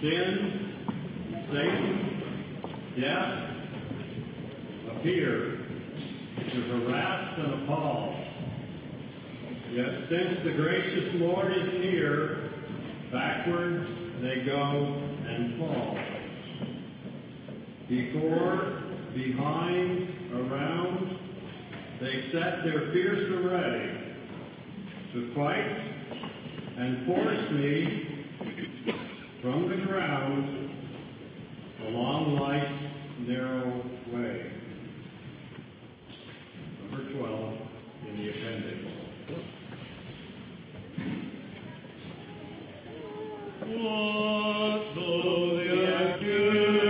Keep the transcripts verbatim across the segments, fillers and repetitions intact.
sin, Satan, death appear to harass and appall. Yet since the gracious Lord is near, backward they go and fall. Before, behind, around, they set their fierce array to fight and force me from the ground along life's narrow way. Number twelve in the appendix. What though the accused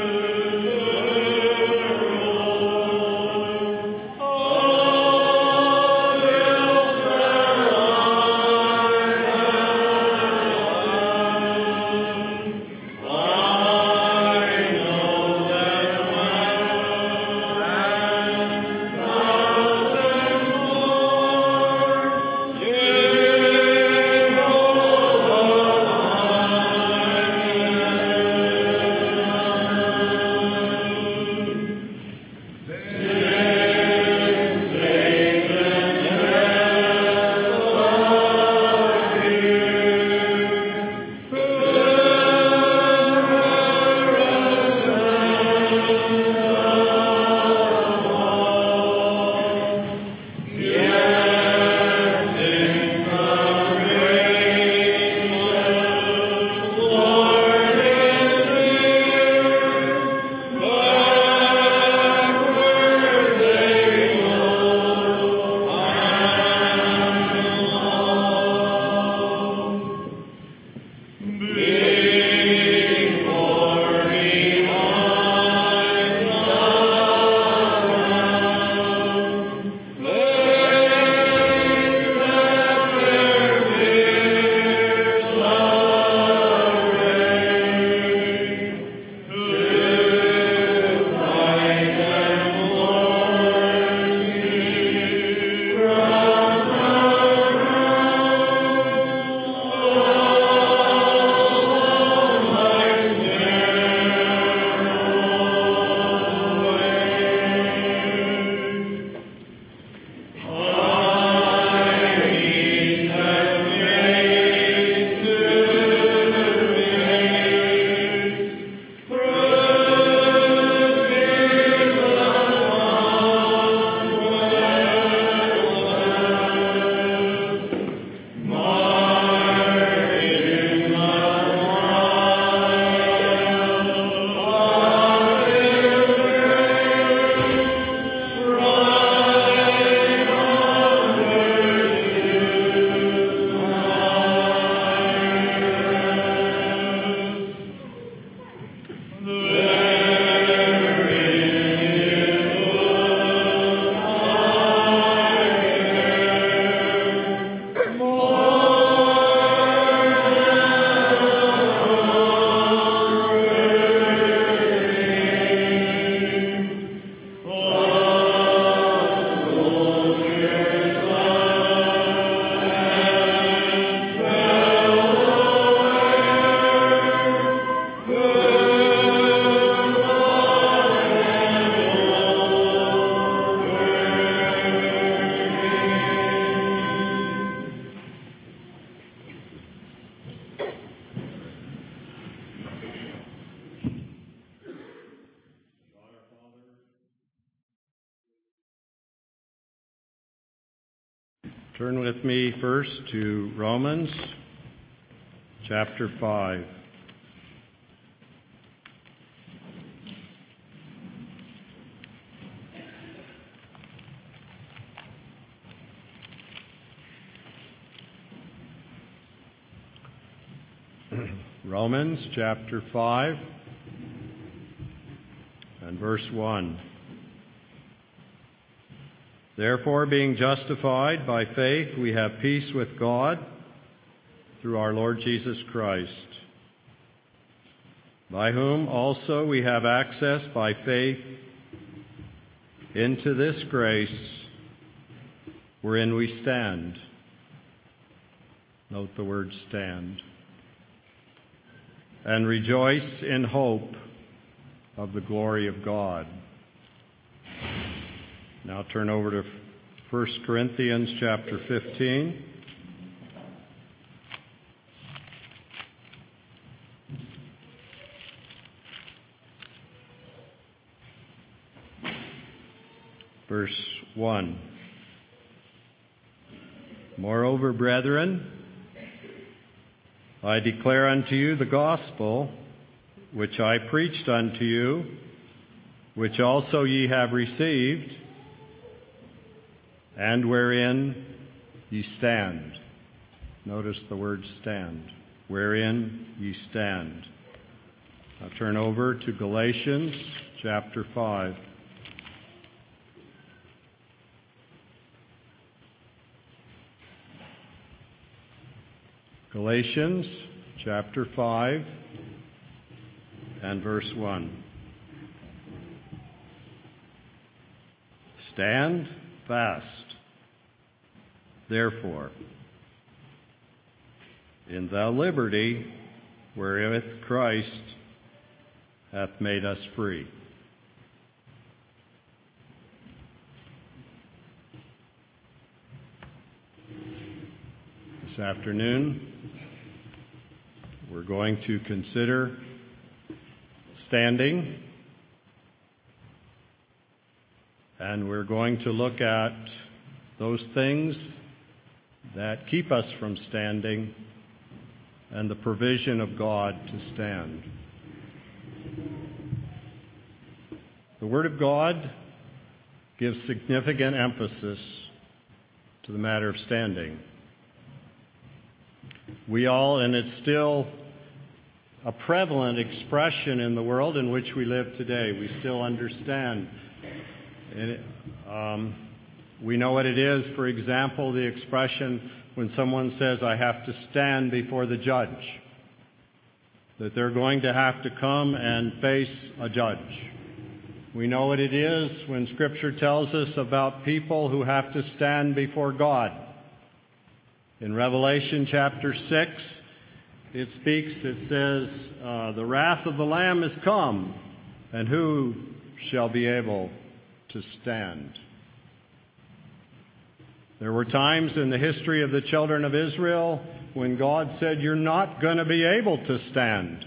Turn with me first to Romans chapter five. Romans chapter five and verse one. Therefore, being justified by faith, we have peace with God through our Lord Jesus Christ, by whom also we have access by faith into this grace wherein we stand. Note the word stand. and rejoice in hope of the glory of God. Now turn over to First Corinthians chapter fifteen. Verse one. Moreover, brethren, I declare unto you the gospel which I preached unto you, which also ye have received, and wherein ye stand. Notice the word stand. Wherein ye stand. Now turn over to Galatians chapter five. Galatians chapter five and verse one. Stand fast, therefore, in the liberty wherewith Christ hath made us free. This afternoon, we're going to consider standing, and we're going to look at those things that keep us from standing and the provision of God to stand. The Word of God gives significant emphasis to the matter of standing. We all, and it's still a prevalent expression in the world in which we live today. We still understand. It, um, we know what it is, for example, the expression when someone says, I have to stand before the judge, that they're going to have to come and face a judge. We know what it is when Scripture tells us about people who have to stand before God. In Revelation chapter six, it speaks, it says, uh, the wrath of the Lamb is come, and who shall be able to stand? There were times in the history of the children of Israel when God said, you're not going to be able to stand.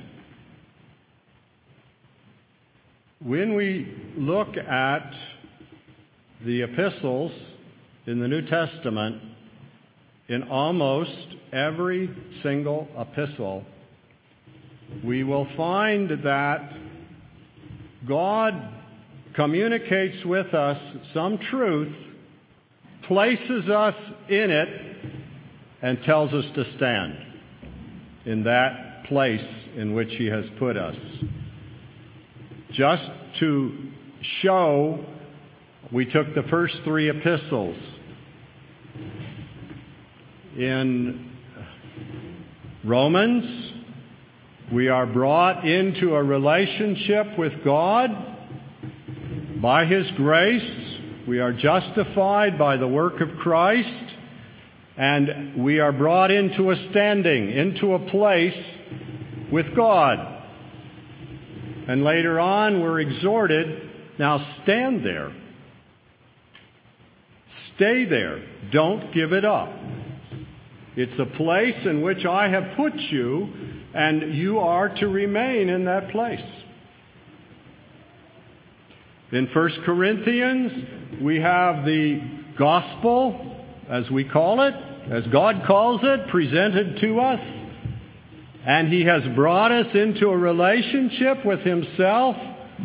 When we look at the epistles in the New Testament, in almost every single epistle, we will find that God communicates with us some truth, places us in it, and tells us to stand in that place in which He has put us. Just to show, we took the first three epistles. In Romans, we are brought into a relationship with God by His grace. We are justified by the work of Christ, and we are brought into a standing, into a place with God. And later on, we're exhorted, now stand there. Stay there. Don't give it up. It's a place in which I have put you, and you are to remain in that place. In First Corinthians, we have the gospel, as we call it, as God calls it, presented to us. And He has brought us into a relationship with Himself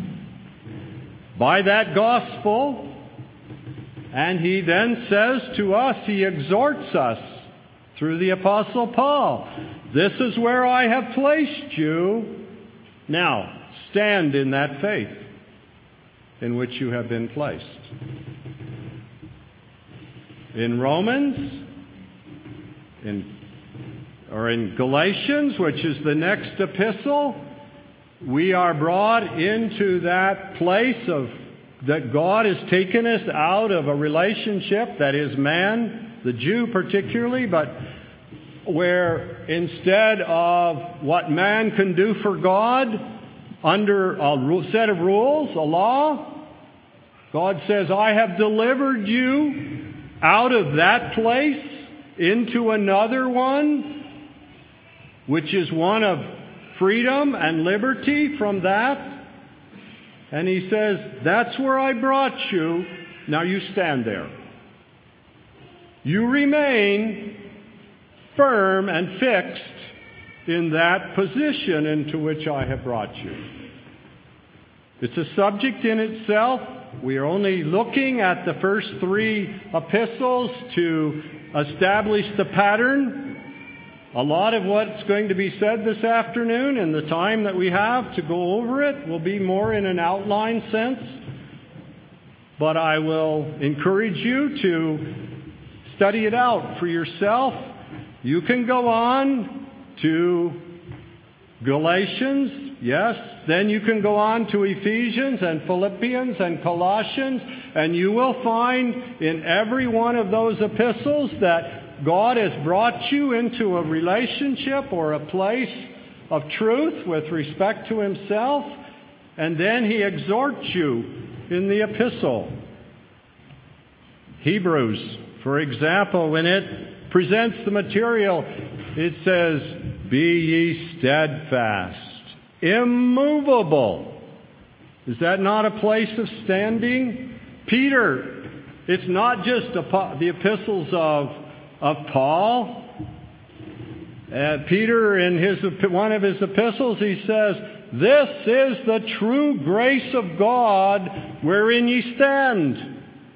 by that gospel. And He then says to us, He exhorts us through the Apostle Paul, this is where I have placed you. Now, stand in that faith in which you have been placed. In Romans, in, or in Galatians, which is the next epistle, we are brought into that place of that God has taken us out of a relationship that is man, the Jew particularly, but where instead of what man can do for God under a set of rules, a law, God says, I have delivered you out of that place into another one, which is one of freedom and liberty from that. And He says, that's where I brought you. Now you stand there. You remain firm and fixed in that position into which I have brought you. It's a subject in itself. We are only looking at the first three epistles to establish the pattern. A lot of what's going to be said this afternoon and the time that we have to go over it will be more in an outline sense. But I will encourage you to study it out for yourself. You can go on to Galatians, yes. Then you can go on to Ephesians and Philippians and Colossians, and you will find in every one of those epistles that God has brought you into a relationship or a place of truth with respect to Himself, and then He exhorts you in the epistle. Hebrews, for example, when it presents the material, it says, be ye steadfast, immovable. Is that not a place of standing? Peter, it's not just the epistles of, of Paul. Uh, Peter, in his one of his epistles, he says, this is the true grace of God wherein ye stand.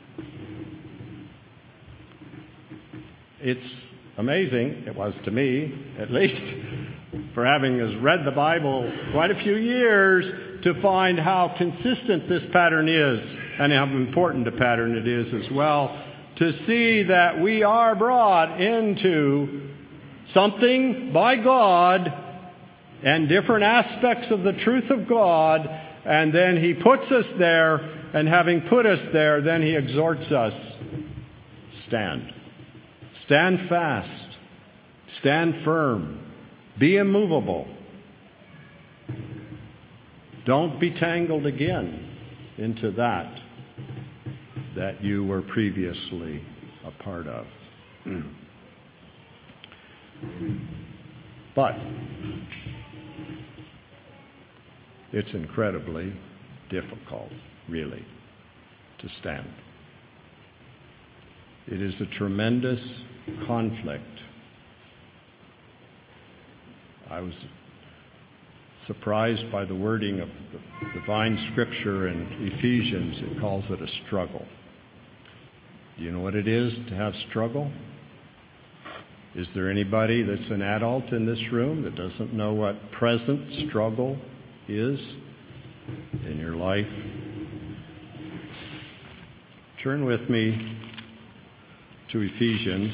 It's amazing, it was to me, at least, for having read the Bible quite a few years, to find how consistent this pattern is, and how important a pattern it is as well, to see that we are brought into something by God and different aspects of the truth of God, and then He puts us there, and having put us there, then He exhorts us, stand. Stand fast. Stand firm. Be immovable. Don't be tangled again into that that you were previously a part of. But it's incredibly difficult, really, to stand. It is a tremendous conflict. I was surprised by the wording of the divine scripture in Ephesians. It calls it a struggle. Do you know what it is to have struggle? Is there anybody that's an adult in this room that doesn't know what present struggle is in your life? Turn with me to Ephesians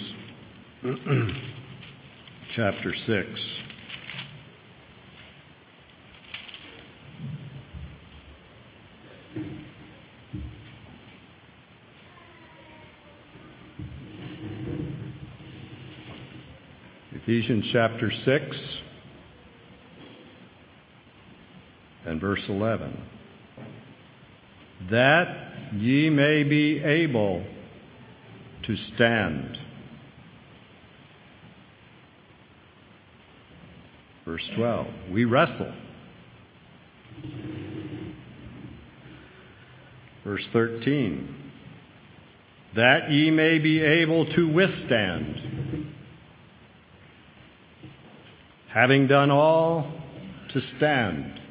chapter six. Ephesians chapter six and verse eleven. That ye may be able to stand. Verse twelve. We wrestle. Verse thirteen. That ye may be able to withstand. Having done all, to stand.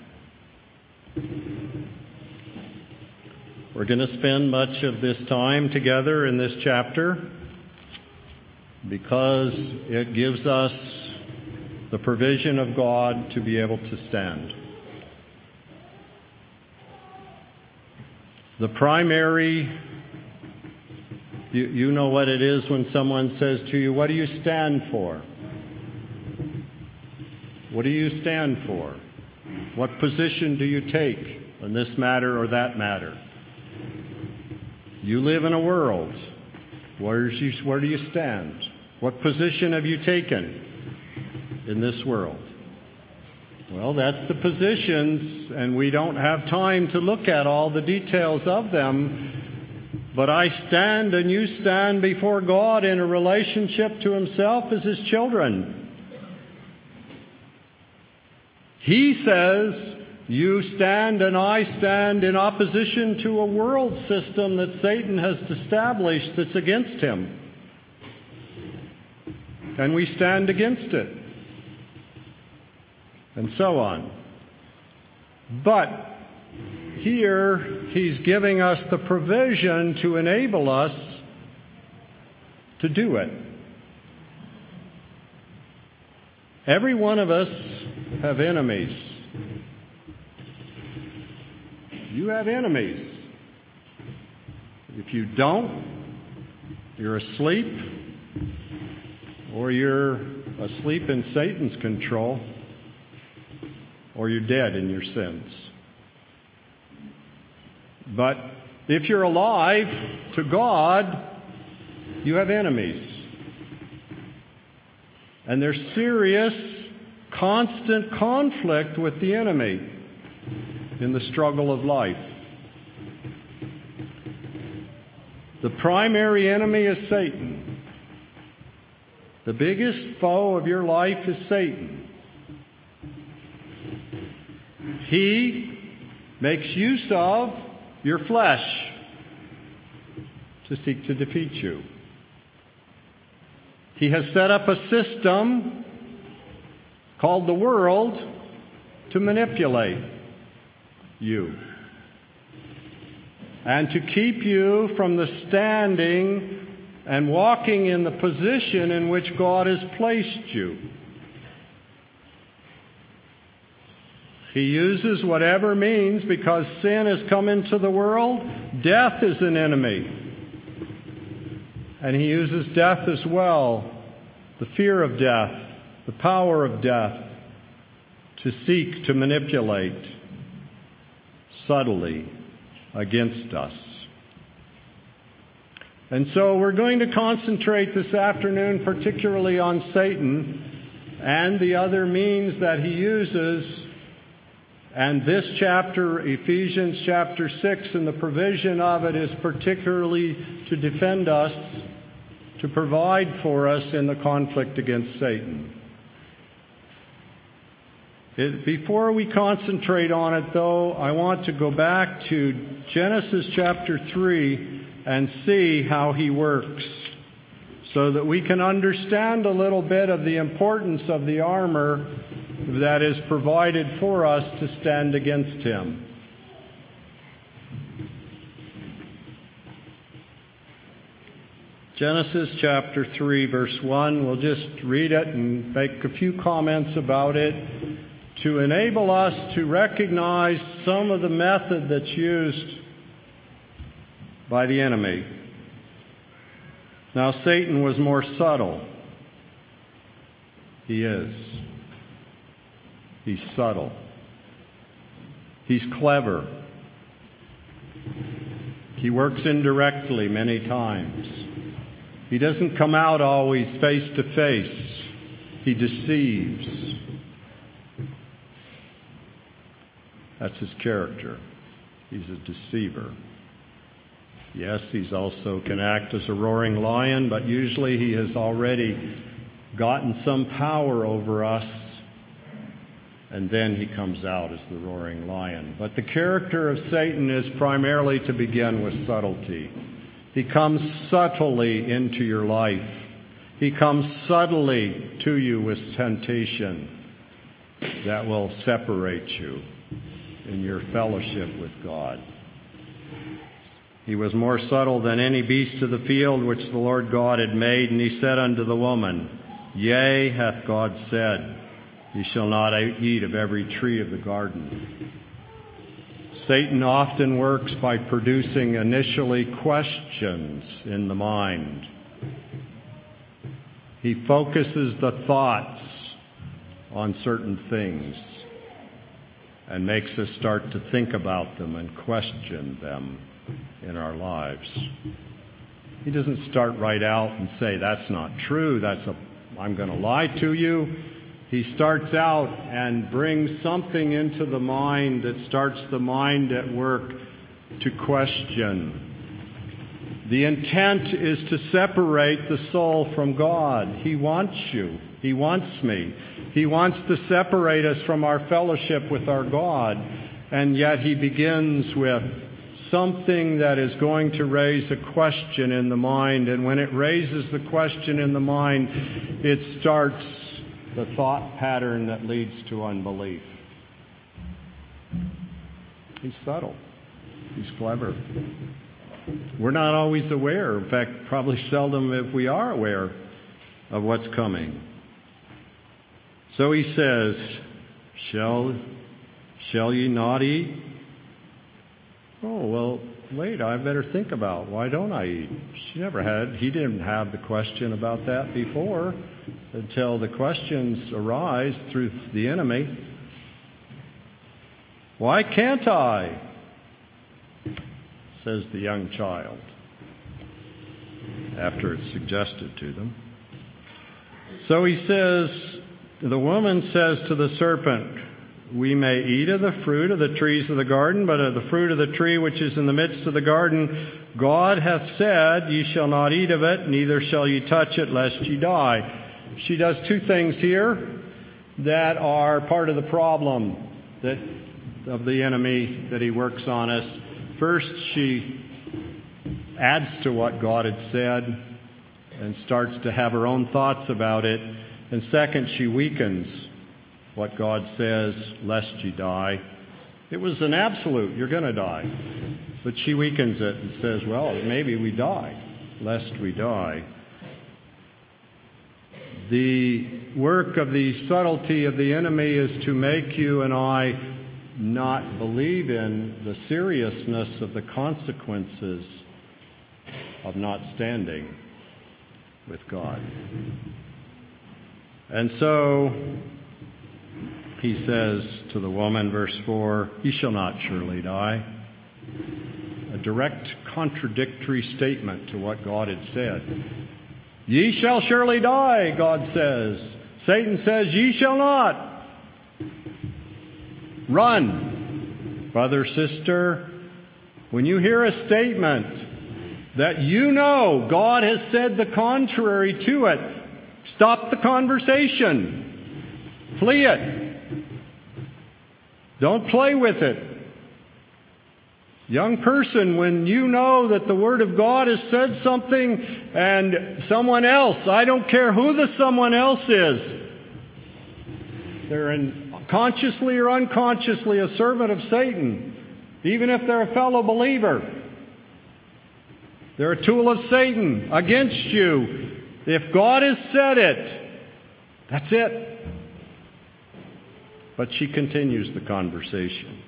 We're going to spend much of this time together in this chapter because it gives us the provision of God to be able to stand. The primary, you, you know what it is when someone says to you, what do you stand for? What do you stand for? What position do you take on this matter or that matter? You live in a world. Where's you, where do you stand? What position have you taken? in this world. Well, that's the positions, and we don't have time to look at all the details of them. But I stand and you stand before God in a relationship to Himself as His children. He says, you stand and I stand in opposition to a world system that Satan has established that's against Him. And we stand against it. And so on. But here He's giving us the provision to enable us to do it. Every one of us have enemies. You have enemies. If you don't, you're asleep, or you're asleep in Satan's control, or you're dead in your sins. But if you're alive to God, you have enemies. And there's serious, constant conflict with the enemy in the struggle of life. The primary enemy is Satan. The biggest foe of your life is Satan. He makes use of your flesh to seek to defeat you. He has set up a system called the world to manipulate you and to keep you from the standing and walking in the position in which God has placed you. He uses whatever means, because sin has come into the world. Death is an enemy. And he uses death as well, the fear of death, the power of death, to seek to manipulate subtly against us. And so we're going to concentrate this afternoon particularly on Satan and the other means that he uses. And this chapter, Ephesians chapter six, and the provision of it is particularly to defend us, to provide for us in the conflict against Satan. It, before we concentrate on it, though, I want to go back to Genesis chapter three and see how he works, so that we can understand a little bit of the importance of the armor that is provided for us to stand against him. Genesis chapter three, verse one, we'll just read it and make a few comments about it to enable us to recognize some of the method that's used by the enemy. Now, Satan was more subtle. He is. He's subtle. He's clever. He works indirectly many times. He doesn't come out always face to face. He deceives. That's his character. He's a deceiver. Yes, he's also can act as a roaring lion, but usually he has already gotten some power over us, and then he comes out as the roaring lion. But the character of Satan is primarily to begin with subtlety. He comes subtly into your life. He comes subtly to you with temptation that will separate you in your fellowship with God. He was more subtle than any beast of the field which the Lord God had made, and he said unto the woman, Yea, hath God said, Ye shall not eat of every tree of the garden. Satan often works by producing initially questions in the mind. He focuses the thoughts on certain things and makes us start to think about them and question them in our lives. He doesn't start right out and say, that's not true, that's a, I'm going to lie to you. he starts out and brings something into the mind that starts the mind at work to question. The intent is to separate the soul from God. He wants you. He wants me. He wants to separate us from our fellowship with our God. And yet he begins with something that is going to raise a question in the mind. And when it raises the question in the mind, it starts the thought pattern that leads to unbelief. He's subtle. He's clever. We're not always aware. In fact, probably seldom if we are aware of what's coming. So he says, Shall, shall ye not eat? Oh, well, wait, I better think about, why don't I eat? She never had, he didn't have the question about that before until the questions arise through the enemy. Why can't I? Says the young child, after it's suggested to them. So he says, the woman says to the serpent, we may eat of the fruit of the trees of the garden, but of the fruit of the tree which is in the midst of the garden, God hath said, ye shall not eat of it, neither shall ye touch it, lest ye die. She does two things here that are part of the problem that of the enemy that he works on us. First, she adds to what God had said and starts to have her own thoughts about it. And second, she weakens what God says, lest you die. It was an absolute, you're going to die. But she weakens it and says, well, maybe we die, lest we die. The work of the subtlety of the enemy is to make you and I not believe in the seriousness of the consequences of not standing with God. And so he says to the woman, verse four, ye shall not surely die. A direct contradictory statement to what God had said. Ye shall surely die, God says. Satan says, ye shall not. Run, brother, sister. When you hear a statement that you know God has said the contrary to it, stop the conversation. Flee it. Don't play with it. Young person, when you know that the Word of God has said something and someone else, I don't care who the someone else is, they're in consciously or unconsciously a servant of Satan, even if they're a fellow believer. They're a tool of Satan against you. If God has said it, that's it. But she continues the conversation.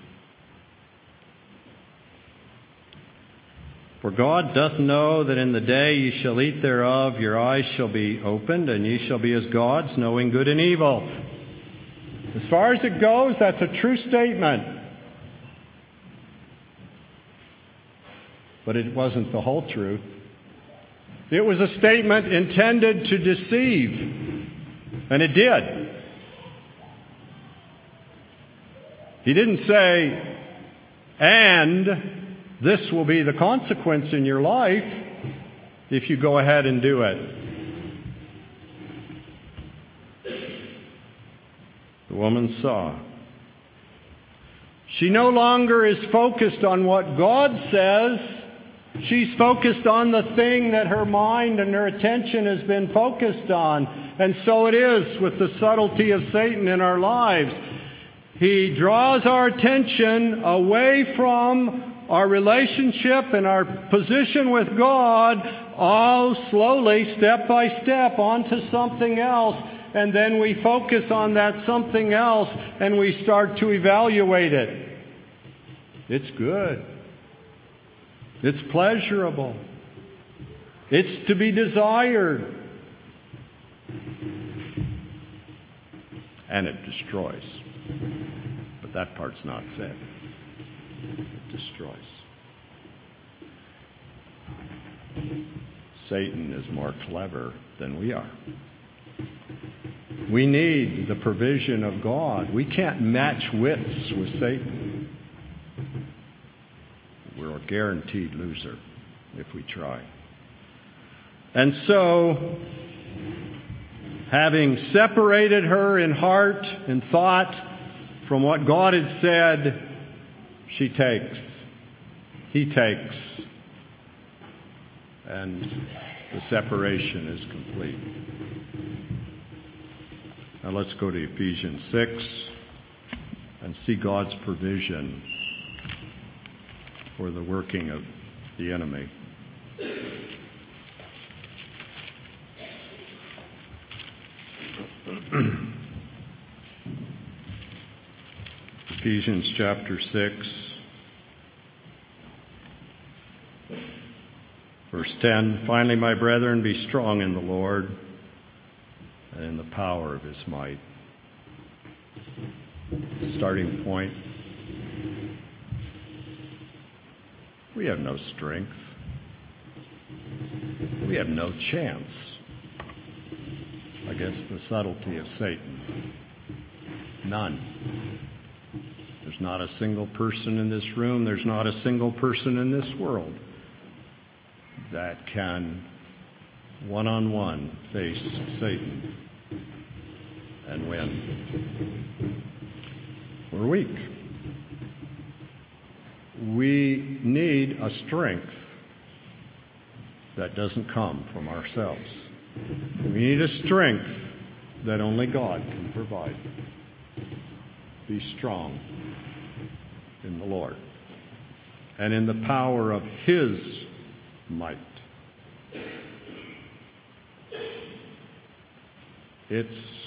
For God doth know that in the day ye shall eat thereof, your eyes shall be opened, and ye shall be as gods, knowing good and evil. As far as it goes, that's a true statement. But it wasn't the whole truth. It was a statement intended to deceive. And it did. He didn't say, and this will be the consequence in your life if you go ahead and do it. The woman saw. She no longer is focused on what God says. She's focused on the thing that her mind and her attention has been focused on. And so it is with the subtlety of Satan in our lives. He draws our attention away from our relationship and our position with God, all slowly, step by step, onto something else. And then we focus on that something else and we start to evaluate it. It's good. It's pleasurable. It's to be desired. And it destroys. But that part's not said. It destroys. Satan is more clever than we are. We need the provision of God. We can't match wits with Satan. We're a guaranteed loser if we try. And so, having separated her in heart and thought from what God had said, she takes. He takes. And the separation is complete. Now let's go to Ephesians six and see God's provision for the working of the enemy. Ephesians chapter six, verse ten. Finally, my brethren, be strong in the Lord and in the power of his might. Starting point. We have no strength. We have no chance against the subtlety of Satan. None. There's not a single person in this room, there's not a single person in this world that can one-on-one face Satan and win. We're weak. We need a strength that doesn't come from ourselves. We need a strength that only God can provide. Be strong in the Lord and in the power of his might. It's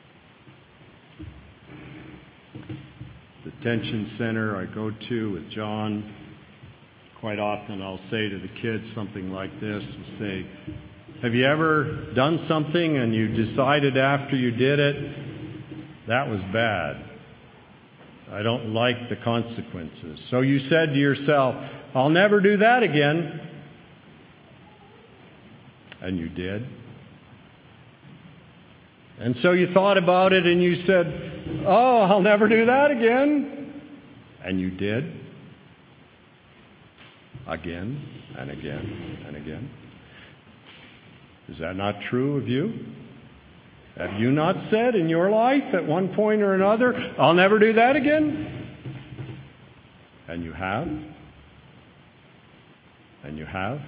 the detention center I go to with John. Quite often I'll say to the kids something like this. I'll say, have you ever done something and you decided after you did it, that was bad? I don't like the consequences. So you said to yourself, I'll never do that again. And you did. And so you thought about it and you said, oh, I'll never do that again. And you did. Again and again and again. Is that not true of you? Have you not said in your life at one point or another, I'll never do that again? And you have. And you have.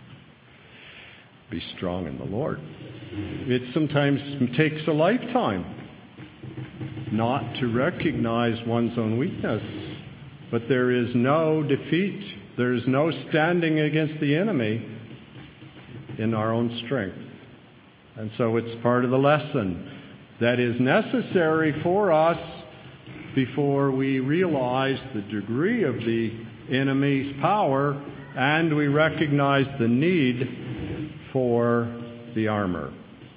Be strong in the Lord. It sometimes takes a lifetime not to recognize one's own weakness. But there is no defeat. There is no standing against the enemy in our own strength. And so it's part of the lesson that is necessary for us before we realize the degree of the enemy's power and we recognize the need for the armor.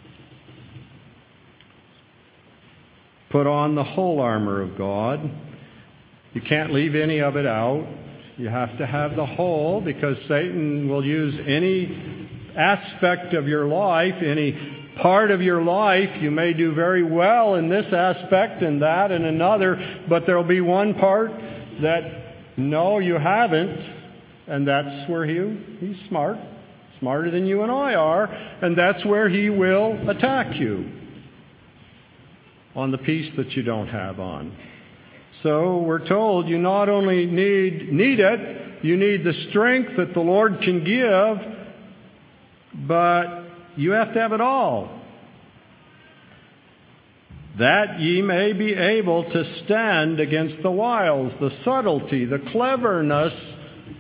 Put on the whole armor of God. You can't leave any of it out. You have to have the whole, because Satan will use any aspect of your life, any part of your life. You may do very well in this aspect and that and another, but there'll be one part that, no, you haven't, and that's where he, he's smart, smarter than you and I are, and that's where he will attack you, on the piece that you don't have on. So we're told you not only need, need it, you need the strength that the Lord can give, but you have to have it all. That ye may be able to stand against the wiles, the subtlety, the cleverness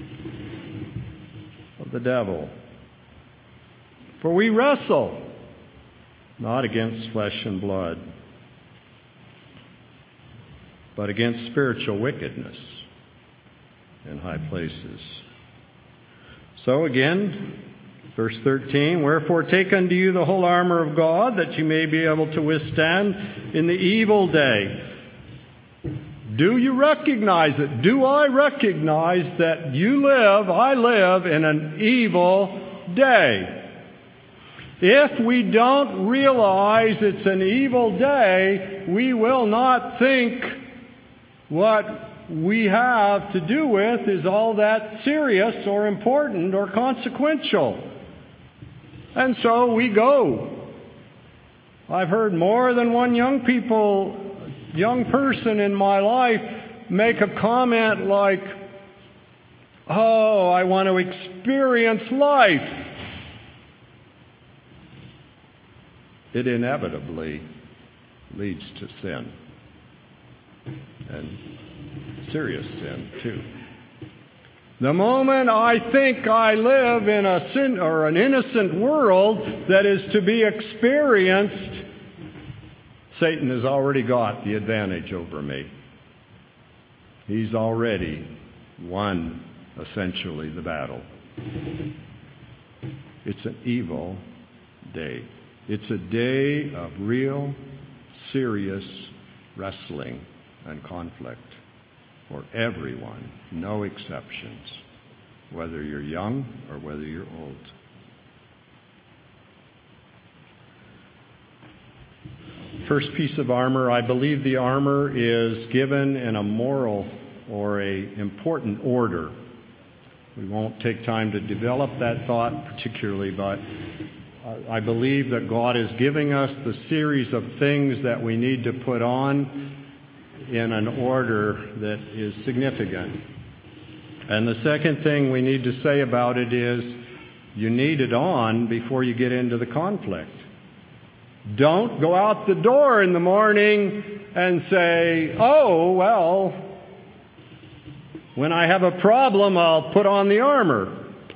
of the devil. For we wrestle not against flesh and blood, but against spiritual wickedness in high places. So again, verse thirteen, wherefore take unto you the whole armor of God, that you may be able to withstand in the evil day. Do you recognize it? Do I recognize that you live, I live in an evil day? If we don't realize it's an evil day, we will not think what we have to do with is all that serious or important or consequential. And so we go. I've heard more than one young people, young person in my life make a comment like, "Oh, I want to experience life." It inevitably leads to sin. And serious sin, too. The moment I think I live in a sin or an innocent world that is to be experienced, Satan has already got the advantage over me. He's already won, essentially, the battle. It's an evil day. It's a day of real, serious wrestling and conflict for everyone, no exceptions, whether you're young or whether you're old. First piece of armor, I believe the armor is given in a moral or a important order. We won't take time to develop that thought particularly, but I believe that God is giving us the series of things that we need to put on in an order that is significant. And the second thing we need to say about it is you need it on before you get into the conflict. Don't go out the door in the morning and say, "Oh, well, when I have a problem, I'll put on the armor."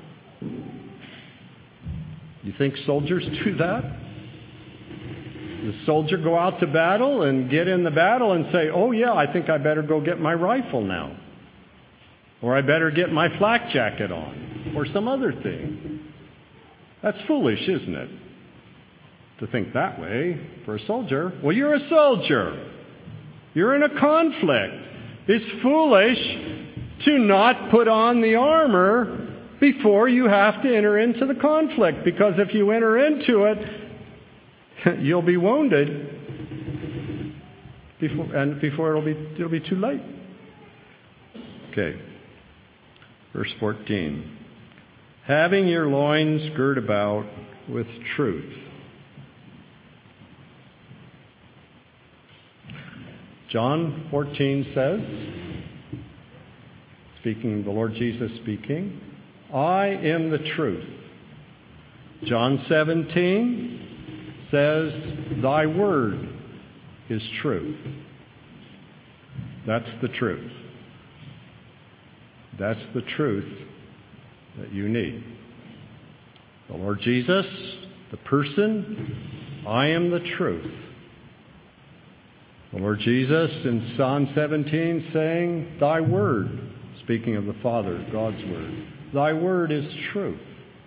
You think soldiers do that? The soldier go out to battle and get in the battle and say, "Oh yeah, I think I better go get my rifle now. Or I better get my flak jacket on." Or some other thing. That's foolish, isn't it? To think that way for a soldier. Well, you're a soldier. You're in a conflict. It's foolish to not put on the armor before you have to enter into the conflict. Because if you enter into it, you'll be wounded before, and before it'll be it'll be too late. Okay. Verse fourteen. Having your loins girt about with truth. John fourteen says, speaking, the Lord Jesus speaking, "I am the truth." John seventeen says, "Thy word is truth." That's the truth. That's the truth that you need. The Lord Jesus, the person, "I am the truth." The Lord Jesus in Psalm seventeen saying, "Thy word," speaking of the Father, God's word, "Thy word is truth."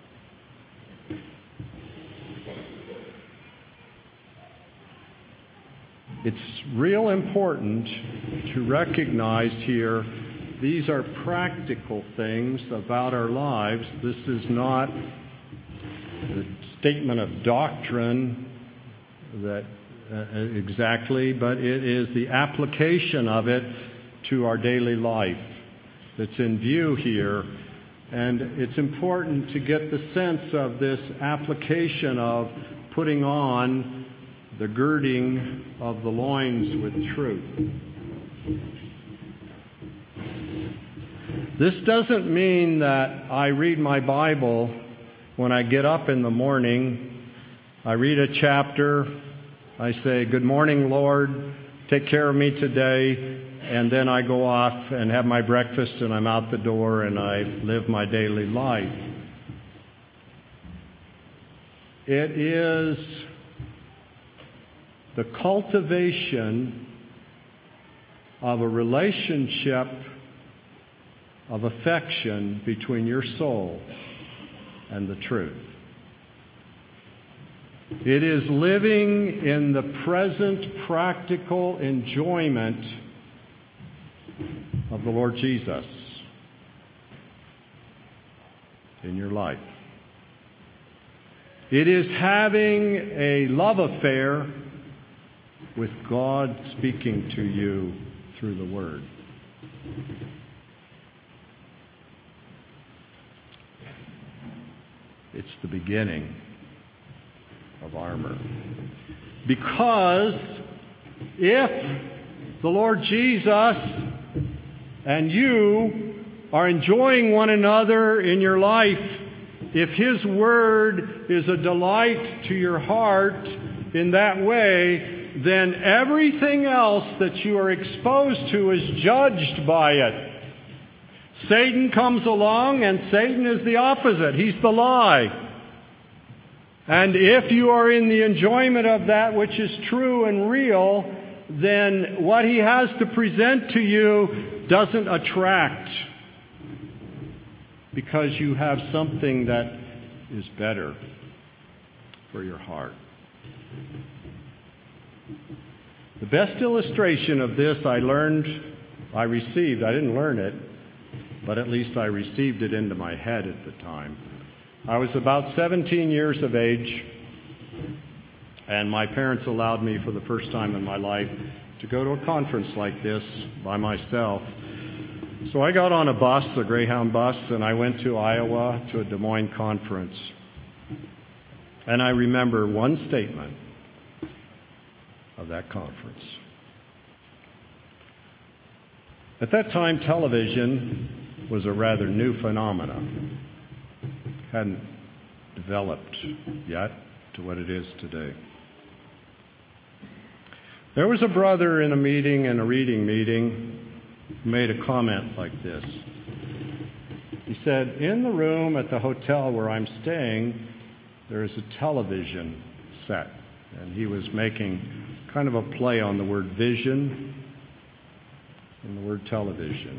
It's real important to recognize here these are practical things about our lives. This is not a statement of doctrine that uh, exactly, but it is the application of it to our daily life that's in view here. And it's important to get the sense of this application of putting on the girding of the loins with truth. This doesn't mean that I read my Bible when I get up in the morning. I read a chapter. I say, "Good morning, Lord. Take care of me today." And then I go off and have my breakfast and I'm out the door and I live my daily life. It is the cultivation of a relationship of affection between your soul and the truth. It is living in the present practical enjoyment of the Lord Jesus in your life. It is having a love affair with God speaking to you through the Word. It's the beginning of armor. Because if the Lord Jesus and you are enjoying one another in your life, if His Word is a delight to your heart in that way, then everything else that you are exposed to is judged by it. Satan comes along, and Satan is the opposite. He's the lie. And if you are in the enjoyment of that which is true and real, then what he has to present to you doesn't attract, because you have something that is better for your heart. The best illustration of this I learned, I received, I didn't learn it, but at least I received it into my head at the time. I was about seventeen years of age, and my parents allowed me for the first time in my life to go to a conference like this by myself. So I got on a bus, a Greyhound bus, and I went to Iowa to a Des Moines conference. And I remember one statement of that conference. At that time, television was a rather new phenomenon. Hadn't developed yet to what it is today. There was a brother in a meeting, in a reading meeting, who made a comment like this. He said, "In the room at the hotel where I'm staying, there is a television set." And he was making kind of a play on the word vision and the word television.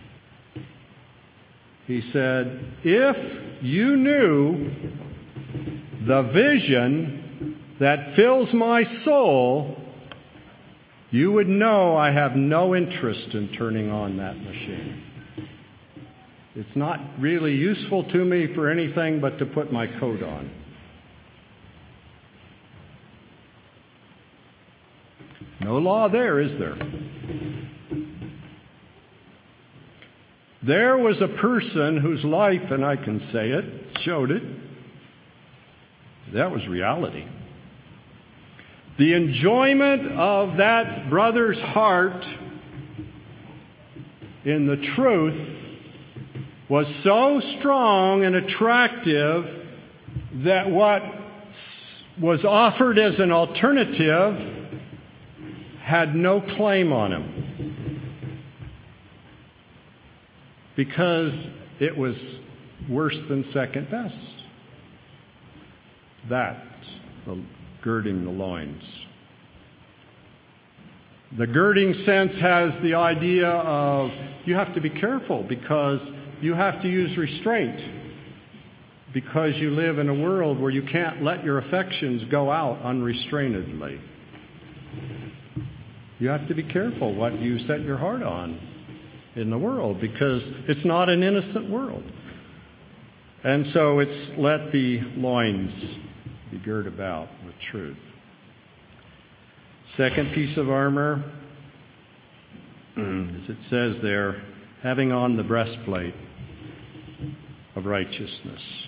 He said, "If you knew the vision that fills my soul, you would know I have no interest in turning on that machine. It's not really useful to me for anything but to put my coat on." No law there, is there? There was a person whose life, and I can say it, showed it. That was reality. The enjoyment of that brother's heart in the truth was so strong and attractive that what was offered as an alternative had no claim on him, because it was worse than second best. That, the girding the loins. The girding sense has the idea of you have to be careful because you have to use restraint, because you live in a world where you can't let your affections go out unrestrainedly. You have to be careful what you set your heart on in the world, because it's not an innocent world. And so it's let the loins be girt about with truth. Second piece of armor, as it says there, having on the breastplate of righteousness.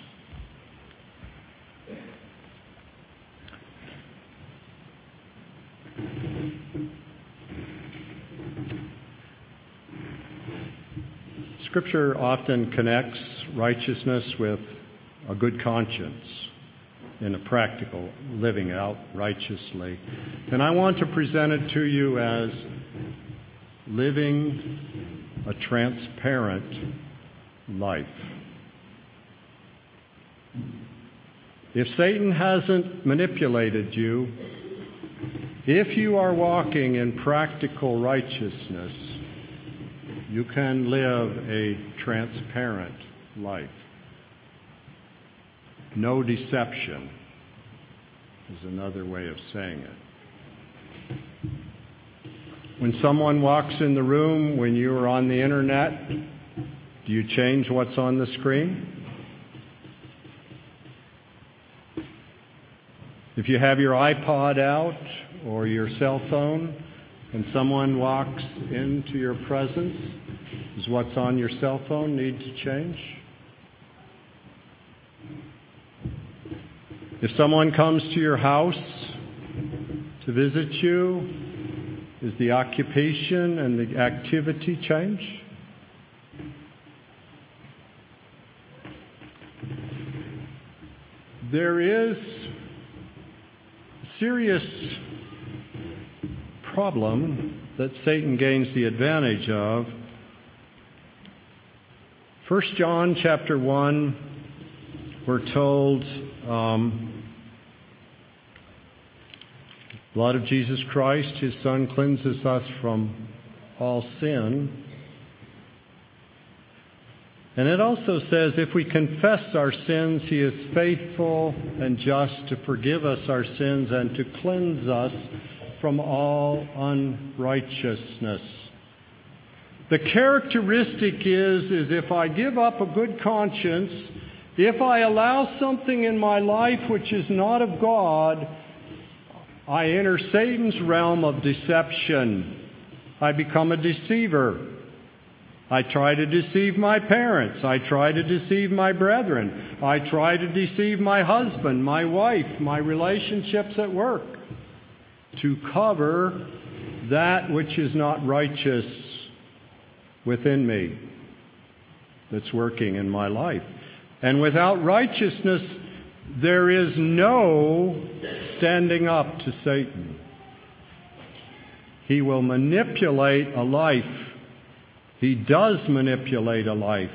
Scripture often connects righteousness with a good conscience in a practical living out righteously. And I want to present it to you as living a transparent life. If Satan hasn't manipulated you, if you are walking in practical righteousness, you can live a transparent life. No deception is another way of saying it. When someone walks in the room, when you are on the internet, do you change what's on the screen? If you have your iPod out or your cell phone and someone walks into your presence, does what's on your cell phone need to change? If someone comes to your house to visit you, is the occupation and the activity change? There is a serious problem that Satan gains the advantage of. First John chapter one, we're told, um, blood of Jesus Christ, His Son, cleanses us from all sin. And it also says, if we confess our sins, He is faithful and just to forgive us our sins and to cleanse us from all unrighteousness. The characteristic is, is if I give up a good conscience, if I allow something in my life which is not of God, I enter Satan's realm of deception. I become a deceiver. I try to deceive my parents. I try to deceive my brethren. I try to deceive my husband, my wife, my relationships at work, to cover that which is not righteous within me that's working in my life. And without righteousness, there is no standing up to Satan. He will manipulate a life. He does manipulate a life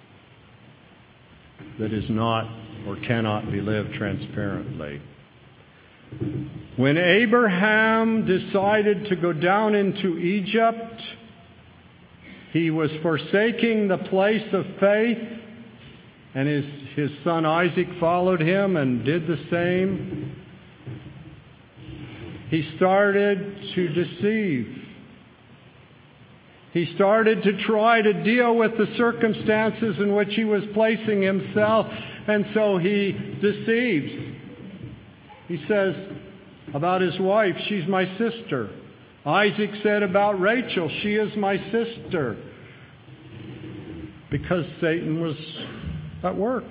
that is not or cannot be lived transparently. When Abraham decided to go down into Egypt, he was forsaking the place of faith, and his, his son Isaac followed him and did the same. He started to deceive. He started to try to deal with the circumstances in which he was placing himself, and so he deceives. He says about his wife, she's my sister. Isaac said about Rachel, she is my sister. Because Satan was at work,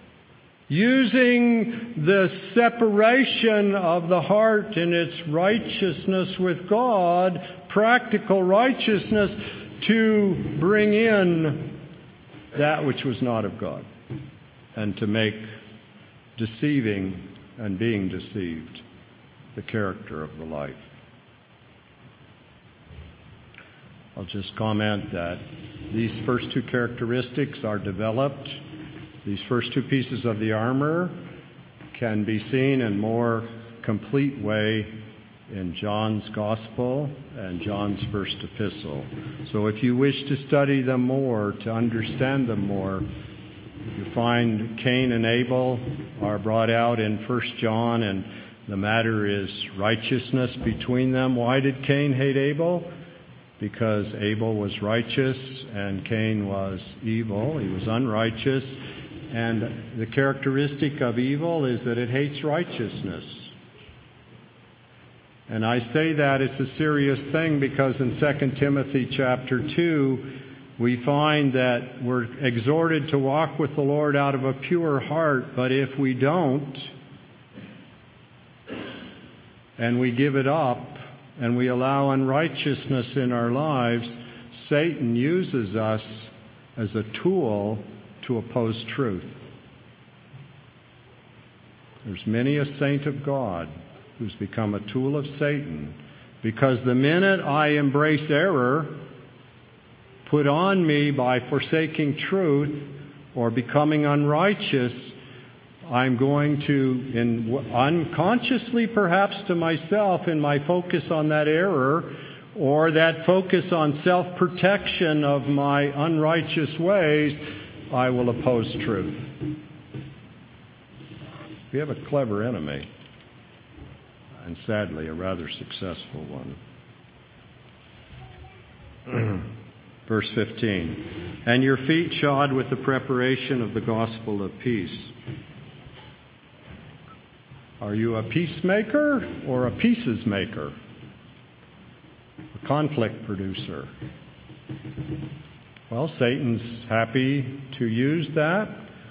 using the separation of the heart and its righteousness with God, practical righteousness, to bring in that which was not of God, and to make deceiving and being deceived the character of the life. I'll just comment that these first two characteristics are developed. These first two pieces of the armor can be seen in more complete way in John's Gospel and John's first epistle. So if you wish to study them more, to understand them more, you find Cain and Abel are brought out in First John, and the matter is righteousness between them. Why did Cain hate Abel? Because Abel was righteous and Cain was evil. He was unrighteous. And the characteristic of evil is that it hates righteousness. And I say that it's a serious thing because in Second Timothy chapter two, we find that we're exhorted to walk with the Lord out of a pure heart, but if we don't, and we give it up, and we allow unrighteousness in our lives, Satan uses us as a tool to oppose truth. There's many a saint of God who's become a tool of Satan, because the minute I embrace error put on me by forsaking truth or becoming unrighteous, I'm going to, in, unconsciously perhaps to myself, in my focus on that error or that focus on self-protection of my unrighteous ways, I will oppose truth. We have a clever enemy, and sadly a rather successful one. Verse fifteen, and your feet shod with the preparation of the gospel of peace. Are you a peacemaker or a pieces maker? A conflict producer? Well, Satan's happy to use that.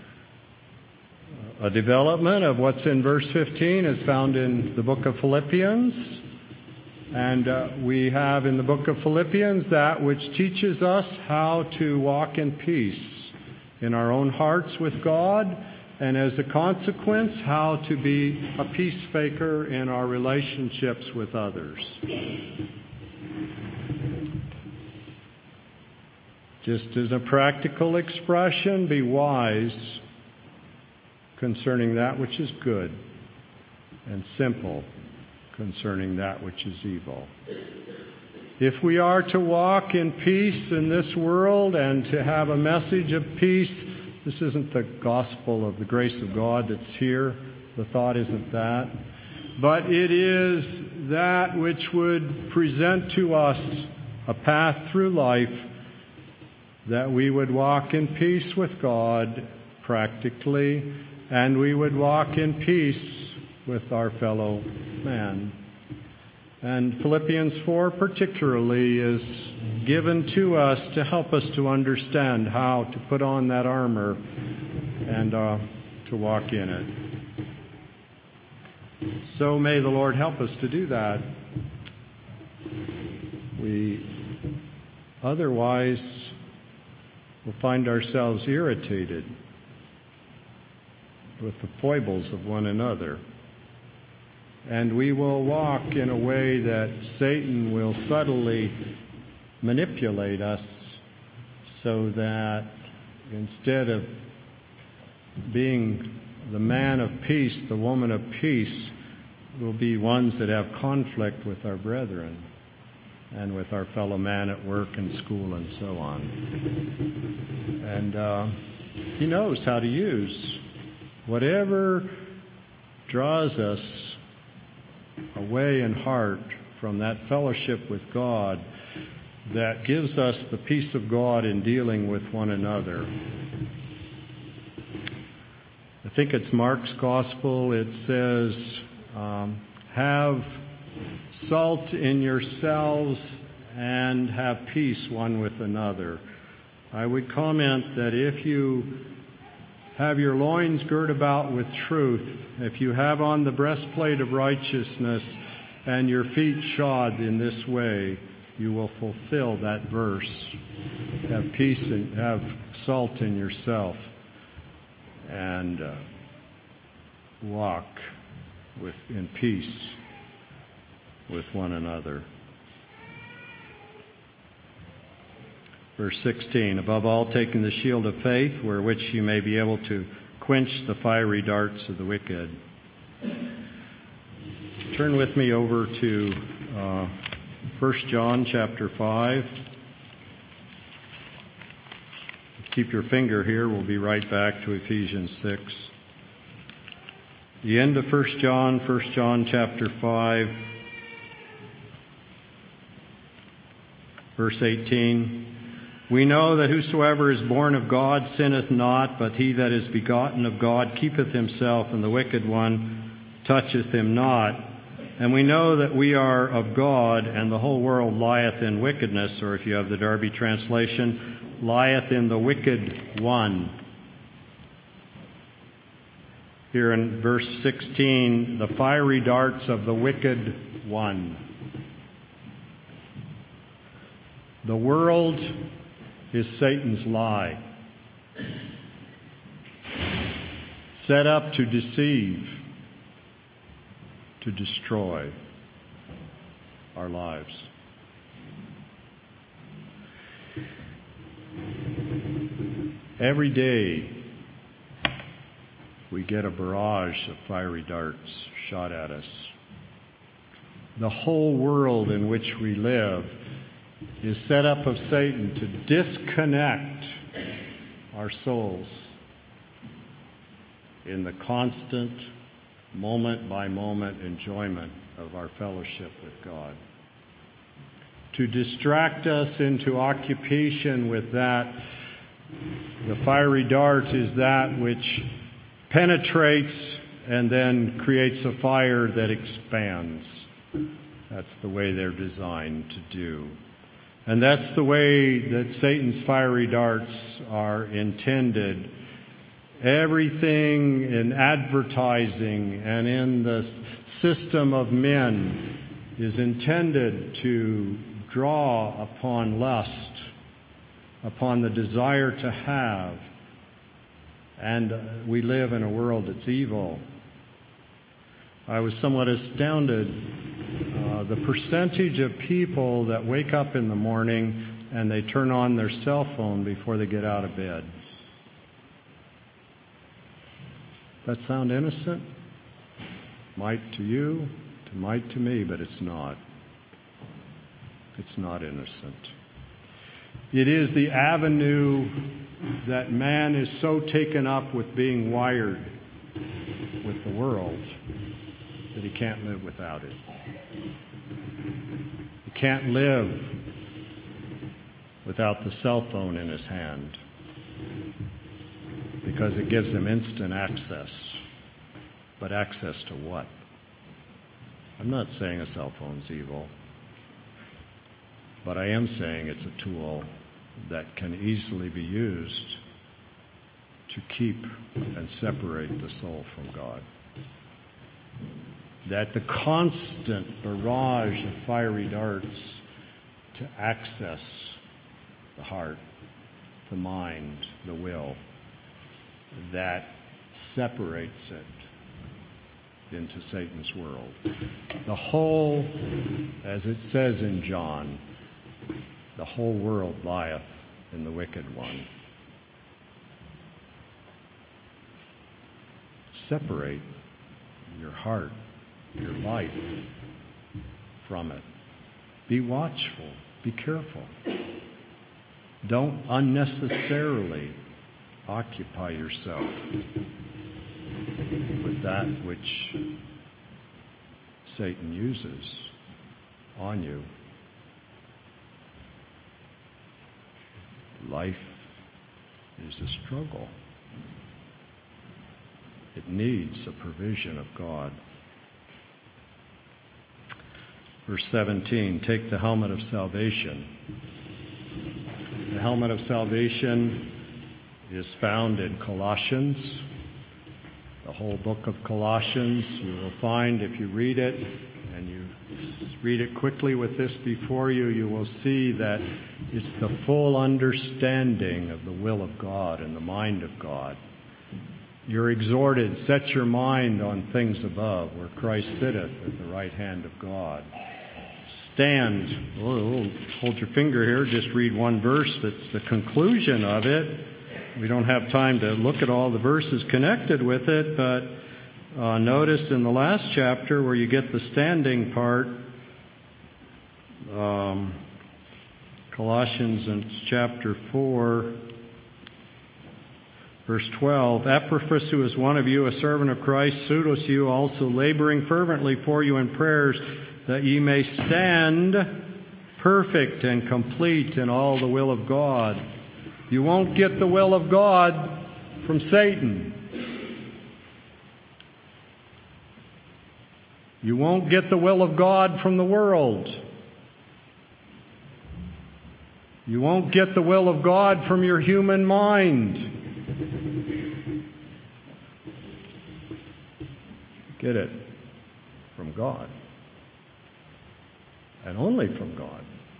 A development of what's in verse fifteen is found in the book of Philippians. And uh, we have in the book of Philippians that which teaches us how to walk in peace in our own hearts with God, and as a consequence, how to be a peacemaker in our relationships with others. Just as a practical expression, be wise concerning that which is good, and simple concerning that which is evil. If we are to walk in peace in this world and to have a message of peace, this isn't the gospel of the grace of God that's here. The thought isn't that. But it is that which would present to us a path through life, that we would walk in peace with God practically, and we would walk in peace with our fellow man. And Philippians four particularly is given to us to help us to understand how to put on that armor and uh, to walk in it. So may the Lord help us to do that. We otherwise will find ourselves irritated with the foibles of one another. And we will walk in a way that Satan will subtly manipulate us so that instead of being the man of peace, the woman of peace, we'll be ones that have conflict with our brethren and with our fellow man at work and school and so on. And uh, he knows how to use whatever draws us away in heart from that fellowship with God that gives us the peace of God in dealing with one another. I think it's Mark's gospel. It says, um, have salt in yourselves and have peace one with another. I would comment that if you have your loins girt about with truth, if you have on the breastplate of righteousness and your feet shod in this way, you will fulfill that verse. Have peace and have salt in yourself and uh, walk with in peace with one another. Verse sixteen, above all, taking the shield of faith, wherewith you may be able to quench the fiery darts of the wicked. Turn with me over to uh, First John chapter five. Keep your finger here. We'll be right back to Ephesians six. The end of First John, First John chapter five, verse eighteen. We know that whosoever is born of God sinneth not, but he that is begotten of God keepeth himself, and the wicked one toucheth him not. And we know that we are of God, and the whole world lieth in wickedness, or if you have the Darby translation, lieth in the wicked one. Here in verse sixteen, the fiery darts of the wicked one. The world is Satan's lie, set up to deceive, to destroy our lives. Every day we get a barrage of fiery darts shot at us. The whole world in which we live is set up of Satan to disconnect our souls in the constant, moment-by-moment enjoyment of our fellowship with God. To distract us into occupation with that. The fiery dart is that which penetrates and then creates a fire that expands. That's the way they're designed to do. And that's the way that Satan's fiery darts are intended. Everything in advertising and in the system of men is intended to draw upon lust, upon the desire to have. And we live in a world that's evil. I was somewhat astounded uh, the percentage of people that wake up in the morning and they turn on their cell phone before they get out of bed. That sound innocent? Might to you, to might to me, but it's not. It's not innocent. It is the avenue that man is so taken up with being wired with the world that he can't live without it. He can't live without the cell phone in his hand because it gives him instant access. But access to what? I'm not saying a cell phone's evil, but I am saying it's a tool that can easily be used to keep and separate the soul from God. That the constant barrage of fiery darts to access the heart, the mind, the will, that separates it into Satan's world. The whole, as it says in John, the whole world lieth in the wicked one. Separate your heart, your life from it. Be watchful. Be careful. Don't unnecessarily occupy yourself with that which Satan uses on you. Life is a struggle. It needs a provision of God. Verse seventeen, take the helmet of salvation. The helmet of salvation is found in Colossians. The whole book of Colossians, you will find if you read it, and you read it quickly with this before you, you will see that it's the full understanding of the will of God and the mind of God. You're exhorted, set your mind on things above, where Christ sitteth at the right hand of God. Stand. Oh, hold your finger here. Just read one verse that's the conclusion of it. We don't have time to look at all the verses connected with it, but uh, notice in the last chapter where you get the standing part, um, Colossians in chapter four, verse twelve, Epaphras, who is one of you, a servant of Christ, pseudos you, also laboring fervently for you in prayers, that ye may stand perfect and complete in all the will of God. You won't get the will of God from Satan. You won't get the will of God from the world. You won't get the will of God from your human mind. Get it from God. And only from God.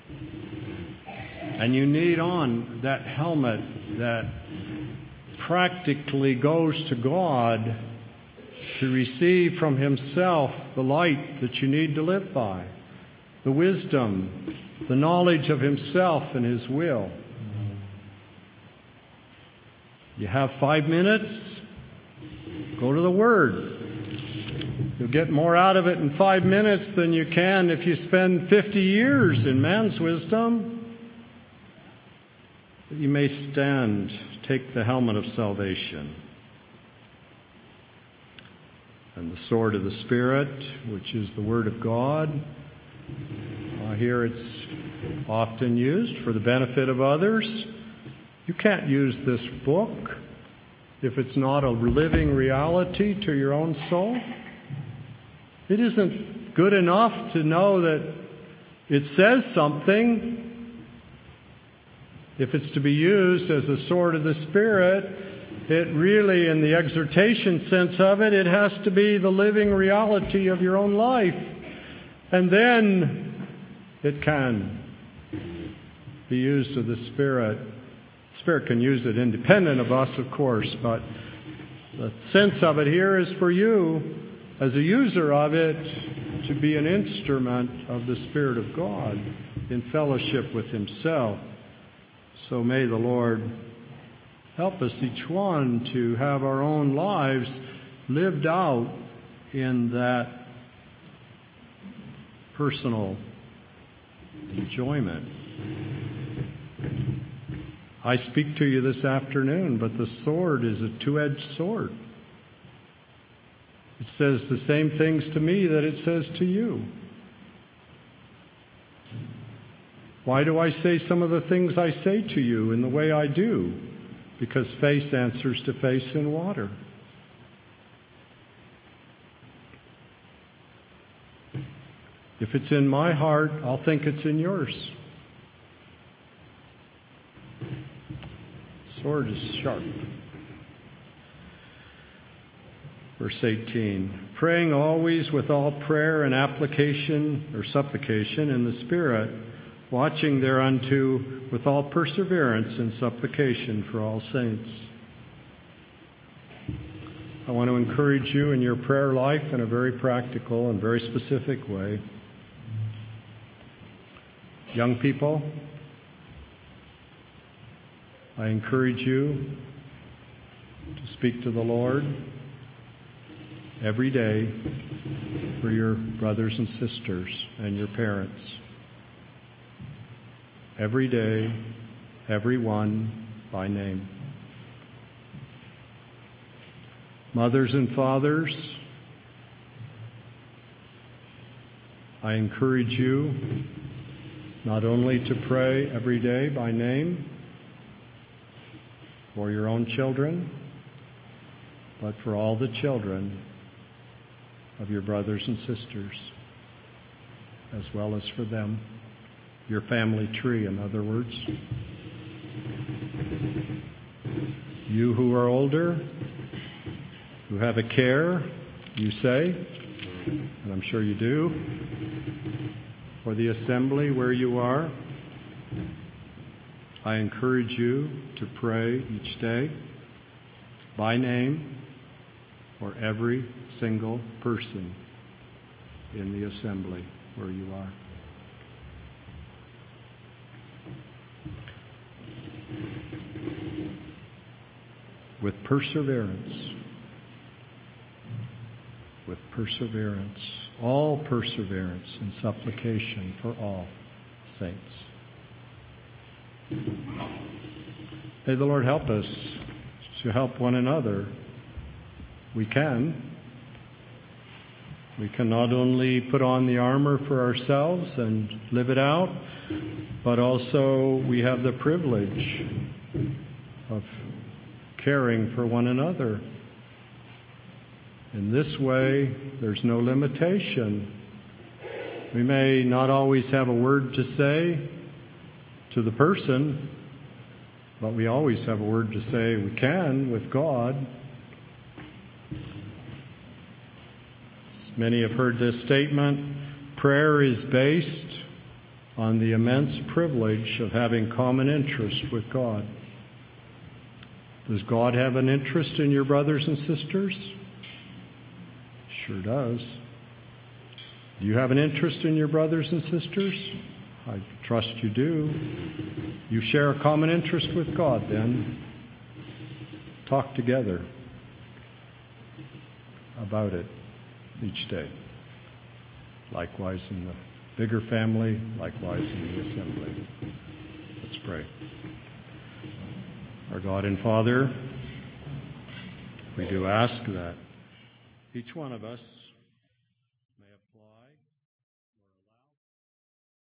And you need on that helmet that practically goes to God to receive from Himself the light that you need to live by, the wisdom, the knowledge of Himself and His will. You have five minutes? Go to the Word. You'll get more out of it in five minutes than you can if you spend fifty years in man's wisdom. That you may stand, take the helmet of salvation and the sword of the Spirit, which is the Word of God. Uh, here it's often used for the benefit of others. You can't use this book if it's not a living reality to your own soul? It isn't good enough to know that it says something. If it's to be used as a sword of the Spirit, it really, in the exhortation sense of it, it has to be the living reality of your own life. And then it can be used of the Spirit. The Spirit can use it independent of us, of course, but the sense of it here is for you, as a user of it, to be an instrument of the Spirit of God in fellowship with Himself. So may the Lord help us, each one, to have our own lives lived out in that personal enjoyment. I speak to you this afternoon, but the sword is a two-edged sword. It says the same things to me that it says to you. Why do I say some of the things I say to you in the way I do? Because face answers to face in water. If it's in my heart, I'll think it's in yours. Sword is sharp. Verse eighteen, praying always with all prayer and application or supplication in the Spirit, watching thereunto with all perseverance and supplication for all saints. I want to encourage you in your prayer life in a very practical and very specific way. Young people, I encourage you to speak to the Lord every day for your brothers and sisters and your parents. Every day, every one by name. Mothers and fathers, I encourage you not only to pray every day by name for your own children, but for all the children of your brothers and sisters, as well as for them. Your family tree, in other words. You who are older, who have a care, you say, and I'm sure you do, for the assembly where you are, I encourage you to pray each day by name for every single person in the assembly where you are. With perseverance, with perseverance, all perseverance and supplication for all saints. May the Lord help us to help one another. We can. We can not only put on the armor for ourselves and live it out, but also we have the privilege of caring for one another. In this way, there's no limitation. We may not always have a word to say to the person, but we always have a word to say we can with God. Many have heard this statement. Prayer is based on the immense privilege of having common interest with God. Does God have an interest in your brothers and sisters? Sure does. Do you have an interest in your brothers and sisters? I trust you do. You share a common interest with God, then. Talk together about it each day. Likewise in the bigger family, likewise in the assembly. Let's pray. Our God and Father, we do ask that each one of us